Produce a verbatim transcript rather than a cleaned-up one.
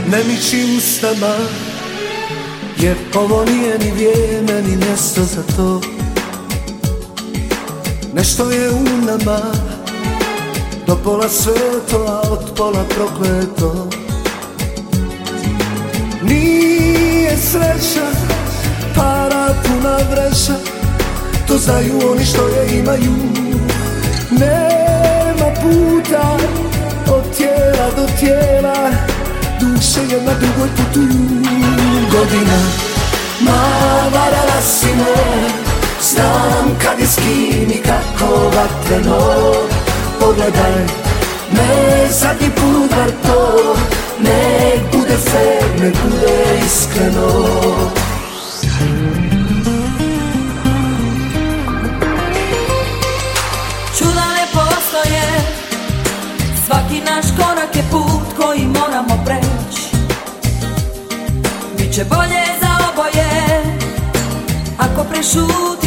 ne mičim s nama, jer ovo nije ni vrijeme ni mjesto za to. Nešto je u nama, do pola sveto, a od pola prokleto. Nije sreća, para puna vreća, to znaju oni što je imaju. Nema puta od tijela do tijela, duše jedna drugoj putuju. Godina, ma varala si me, znam kad je s kim i kako vatreno. Pogledaj me zadnji put, bar to, nek bude fair, nek bude iskreno. Čuda ne postoje, svaki naš korak je put koji moramo preći. Biće bolje za oboje ako prešuti